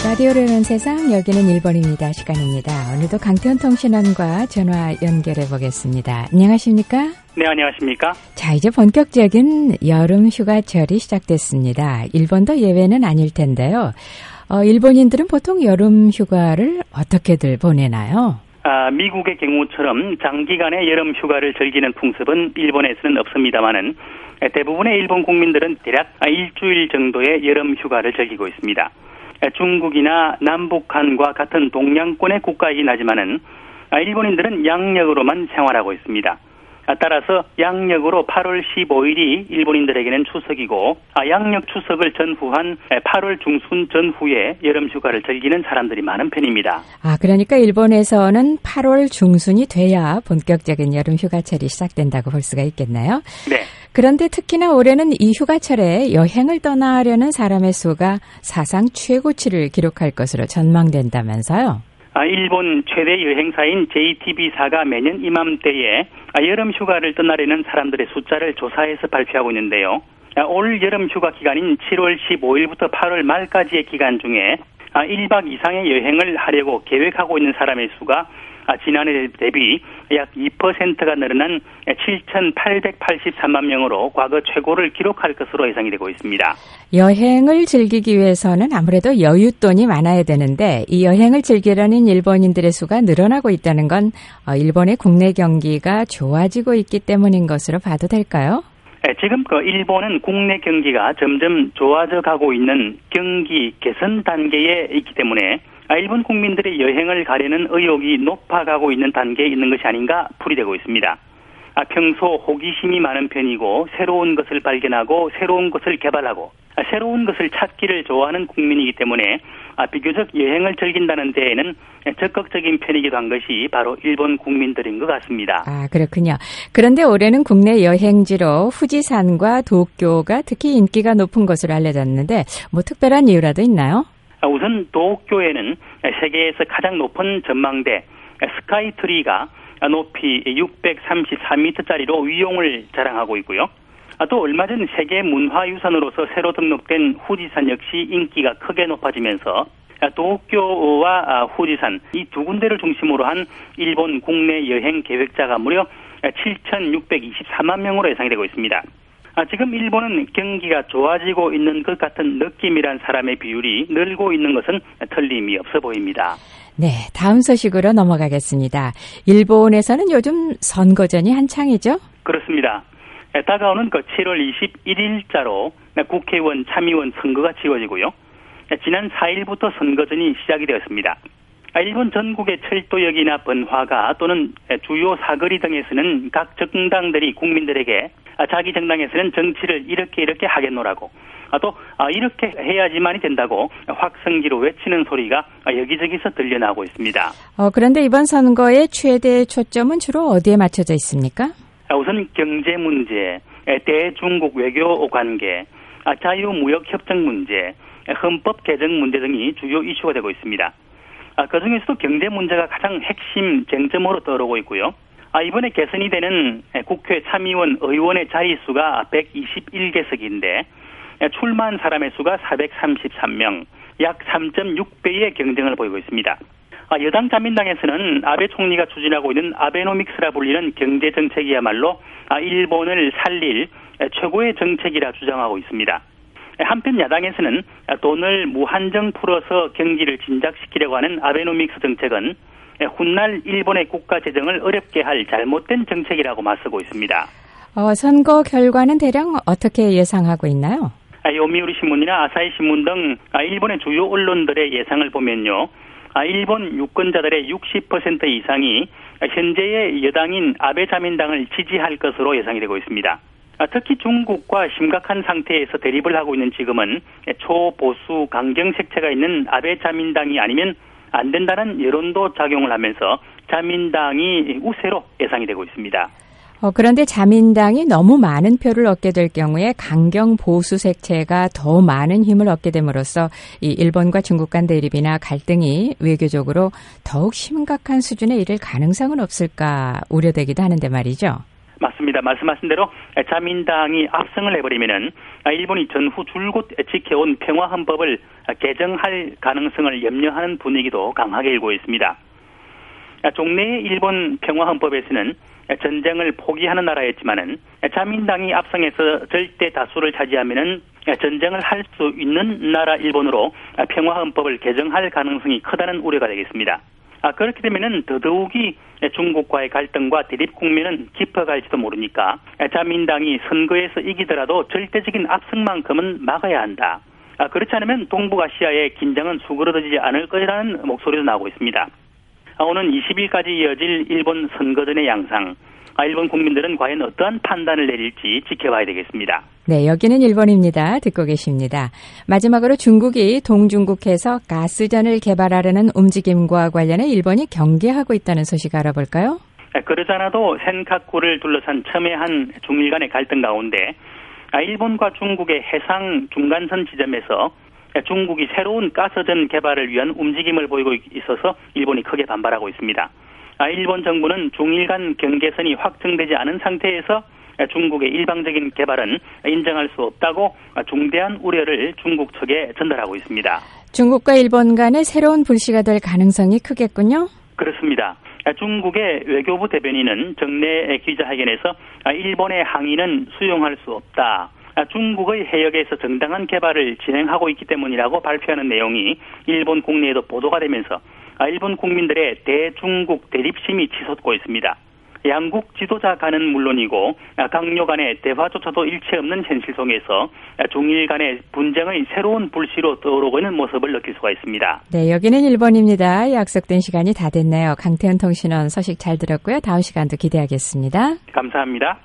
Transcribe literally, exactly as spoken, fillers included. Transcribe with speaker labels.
Speaker 1: 라디오를 세상, 여기는 일본입니다. 시간입니다. 오늘도 강태훈 통신원과 전화 연결해 보겠습니다. 안녕하십니까?
Speaker 2: 네, 안녕하십니까?
Speaker 1: 자, 이제 본격적인 여름 휴가철이 시작됐습니다. 일본도 예외는 아닐 텐데요. 어, 일본인들은 보통 여름 휴가를 어떻게들 보내나요?
Speaker 2: 아, 미국의 경우처럼 장기간의 여름 휴가를 즐기는 풍습은 일본에서는 없습니다만은 대부분의 일본 국민들은 대략 일주일 정도의 여름 휴가를 즐기고 있습니다. 중국이나 남북한과 같은 동양권의 국가이긴 하지만은 일본인들은 양력으로만 생활하고 있습니다. 따라서 양력으로 팔월 십오일이 일본인들에게는 추석이고 양력 추석을 전후한 팔월 중순 전후에 여름 휴가를 즐기는 사람들이 많은 편입니다.
Speaker 1: 아, 그러니까 일본에서는 팔월 중순이 돼야 본격적인 여름 휴가철이 시작된다고 볼 수가 있겠나요?
Speaker 2: 네.
Speaker 1: 그런데 특히나 올해는 이 휴가철에 여행을 떠나려는 사람의 수가 사상 최고치를 기록할 것으로 전망된다면서요?
Speaker 2: 아, 일본 최대 여행사인 제이티비사가 매년 이맘때에 여름 휴가를 떠나려는 사람들의 숫자를 조사해서 발표하고 있는데요. 올 여름 휴가 기간인 칠월 십오일부터 팔월 말까지의 기간 중에 일 박 이상의 여행을 하려고 계획하고 있는 사람의 수가 지난해 대비 약 이 퍼센트가 늘어난 칠천팔백팔십삼만 명으로 과거 최고를 기록할 것으로 예상이 되고 있습니다.
Speaker 1: 여행을 즐기기 위해서는 아무래도 여윳돈이 많아야 되는데 이 여행을 즐기려는 일본인들의 수가 늘어나고 있다는 건 일본의 국내 경기가 좋아지고 있기 때문인 것으로 봐도 될까요?
Speaker 2: 지금 그 일본은 국내 경기가 점점 좋아져 가고 있는 경기 개선 단계에 있기 때문에 일본 국민들의 여행을 가려는 의욕이 높아가고 있는 단계에 있는 것이 아닌가 풀이되고 있습니다. 평소 호기심이 많은 편이고 새로운 것을 발견하고 새로운 것을 개발하고 새로운 것을 찾기를 좋아하는 국민이기 때문에 비교적 여행을 즐긴다는 데에는 적극적인 편이기도 한 것이 바로 일본 국민들인 것 같습니다.
Speaker 1: 아, 그렇군요. 그런데 올해는 국내 여행지로 후지산과 도쿄가 특히 인기가 높은 것으로 알려졌는데 뭐 특별한 이유라도 있나요?
Speaker 2: 우선 도쿄에는 세계에서 가장 높은 전망대 스카이트리가 높이 육백삼십사 미터짜리로 위용을 자랑하고 있고요. 또 얼마 전 세계 문화유산으로서 새로 등록된 후지산 역시 인기가 크게 높아지면서 도쿄와 후지산 이 두 군데를 중심으로 한 일본 국내 여행 계획자가 무려 칠천육백이십사만 명으로 예상이 되고 있습니다. 지금 일본은 경기가 좋아지고 있는 것 같은 느낌이란 사람의 비율이 늘고 있는 것은 틀림이 없어 보입니다.
Speaker 1: 네, 다음 소식으로 넘어가겠습니다. 일본에서는 요즘 선거전이 한창이죠?
Speaker 2: 그렇습니다. 다가오는 그 칠월 이십일일자로 국회의원, 참의원 선거가 치러지고요. 지난 사일부터 선거전이 시작이 되었습니다. 일본 전국의 철도역이나 번화가 또는 주요 사거리 등에서는 각 정당들이 국민들에게 자기 정당에서는 정치를 이렇게 이렇게 하겠노라고 또 이렇게 해야지만이 된다고 확성기로 외치는 소리가 여기저기서 들려나오고 있습니다.
Speaker 1: 어, 그런데 이번 선거의 최대 초점은 주로 어디에 맞춰져 있습니까?
Speaker 2: 우선 경제 문제, 대중국 외교 관계, 자유무역협정 문제, 헌법 개정 문제 등이 주요 이슈가 되고 있습니다. 그중에서도 경제 문제가 가장 핵심 쟁점으로 떠오르고 있고요. 이번에 개선이 되는 국회 참의원 의원의 자리수가 백이십일 개석인데 출마한 사람의 수가 사백삼십삼 명, 약 삼 점 육 배의 경쟁을 보이고 있습니다. 여당 자민당에서는 아베 총리가 추진하고 있는 아베노믹스라 불리는 경제 정책이야말로 일본을 살릴 최고의 정책이라 주장하고 있습니다. 한편 야당에서는 돈을 무한정 풀어서 경기를 진작시키려고 하는 아베노믹스 정책은 훗날 일본의 국가 재정을 어렵게 할 잘못된 정책이라고 맞서고 있습니다.
Speaker 1: 어, 선거 결과는 대략 어떻게 예상하고 있나요?
Speaker 2: 요미우리 신문이나 아사히 신문 등 일본의 주요 언론들의 예상을 보면요. 일본 유권자들의 육십 퍼센트 이상이 현재의 여당인 아베 자민당을 지지할 것으로 예상이 되고 있습니다. 특히 중국과 심각한 상태에서 대립을 하고 있는 지금은 초보수 강경 색채가 있는 아베 자민당이 아니면 안 된다는 여론도 작용을 하면서 자민당이 우세로 예상이 되고 있습니다.
Speaker 1: 어, 그런데 자민당이 너무 많은 표를 얻게 될 경우에 강경 보수 색채가 더 많은 힘을 얻게 됨으로써 이 일본과 중국 간 대립이나 갈등이 외교적으로 더욱 심각한 수준에 이를 가능성은 없을까 우려되기도 하는데 말이죠.
Speaker 2: 맞습니다. 말씀하신 대로 자민당이 압승을 해버리면은 일본이 전후 줄곧 지켜온 평화헌법을 개정할 가능성을 염려하는 분위기도 강하게 일고 있습니다. 종래의 일본 평화헌법에서는 전쟁을 포기하는 나라였지만은 자민당이 압승해서 절대 다수를 차지하면은 전쟁을 할 수 있는 나라 일본으로 평화헌법을 개정할 가능성이 크다는 우려가 되겠습니다. 아, 그렇게 되면은 더더욱이 중국과의 갈등과 대립 국면은 깊어갈지도 모르니까 자민당이 선거에서 이기더라도 절대적인 압승만큼은 막아야 한다. 아, 그렇지 않으면 동북아시아의 긴장은 수그러들지 않을 거라는 목소리도 나오고 있습니다. 아, 오는 이십 일까지 이어질 일본 선거전의 양상, 아, 일본 국민들은 과연 어떠한 판단을 내릴지 지켜봐야 되겠습니다.
Speaker 1: 네, 여기는 일본입니다. 듣고 계십니다. 마지막으로 중국이 동중국해에서 가스전을 개발하려는 움직임과 관련해 일본이 경계하고 있다는 소식 알아볼까요?
Speaker 2: 그러지 않아도 센카쿠를 둘러싼 첨예한 중일 간의 갈등 가운데 일본과 중국의 해상 중간선 지점에서 중국이 새로운 가스전 개발을 위한 움직임을 보이고 있어서 일본이 크게 반발하고 있습니다. 일본 정부는 중일 간 경계선이 확정되지 않은 상태에서 중국의 일방적인 개발은 인정할 수 없다고 중대한 우려를 중국 측에 전달하고 있습니다.
Speaker 1: 중국과 일본 간의 새로운 불씨가 될 가능성이 크겠군요.
Speaker 2: 그렇습니다. 중국의 외교부 대변인은 정례 기자회견에서 일본의 항의는 수용할 수 없다. 중국의 해역에서 정당한 개발을 진행하고 있기 때문이라고 발표하는 내용이 일본 국내에도 보도가 되면서 일본 국민들의 대중국 대립심이 치솟고 있습니다. 양국 지도자 간은 물론이고 강요 간의 대화조차도 일체 없는 현실 속에서 중일 간의 분쟁의 새로운 불씨로 떠오르고 있는 모습을 느낄 수가 있습니다.
Speaker 1: 네, 여기는 일본입니다. 약속된 시간이 다 됐네요. 강태현 통신원 소식 잘 들었고요. 다음 시간도 기대하겠습니다.
Speaker 2: 감사합니다.